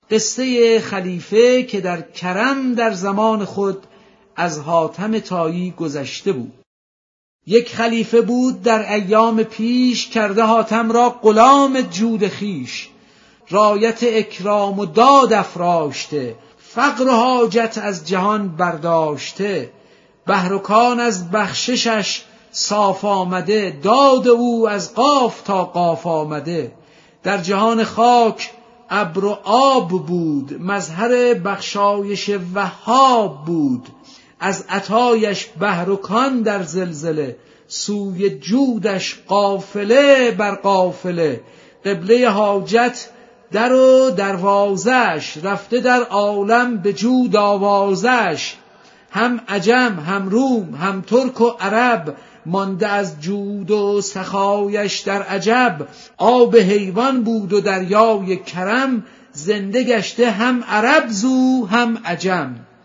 قصه خلیفه که در کرم در زمان خود از حاتم طایی گذشته بود. یک خلیفه بود در ایام پیش، کرده حاتم را غلام جود خیش. رایت اکرام و داد افراشته، فقر و حاجت از جهان برداشته. بحر و کان از بخششش صاف آمده، داد او از قاف تا قاف آمده. در جهان خاک ابر و آب بود، مظهر بخشایش وهاب بود. از عطایش بحر و کان در زلزله، سوی جودش قافله بر قافله. قبله حاجت در و دروازش، رفته در عالم به جود آوازش. هم عجم هم روم هم ترک و عرب، مانده از جود و سخایش در عجب. آب حیوان بود و دریای کرم، زنده گشته هم عرب زو هم عجم.